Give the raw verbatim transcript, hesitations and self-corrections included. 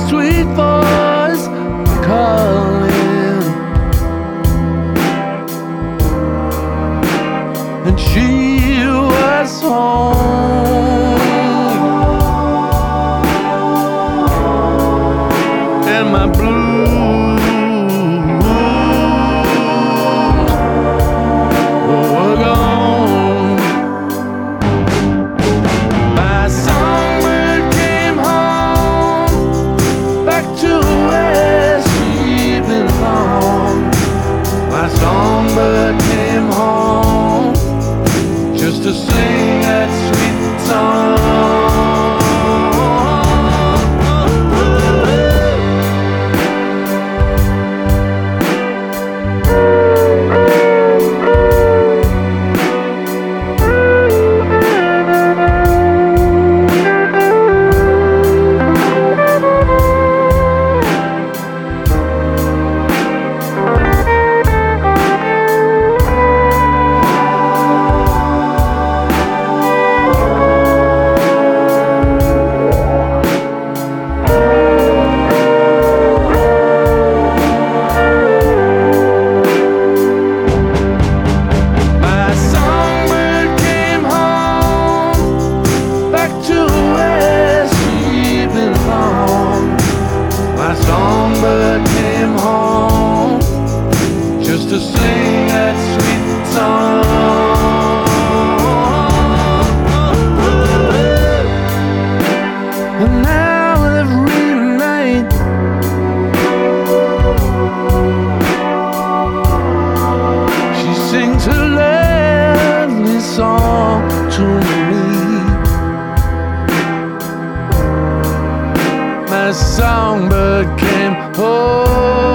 sweet voice calling, and she was home, and my blues were gone. My songbird came home, back to where she belonged. My songbird came home just to sing that sweet song. Songbird came home just to sing that sweet song. And now every night she sings her lovely song to me. My songbird came home.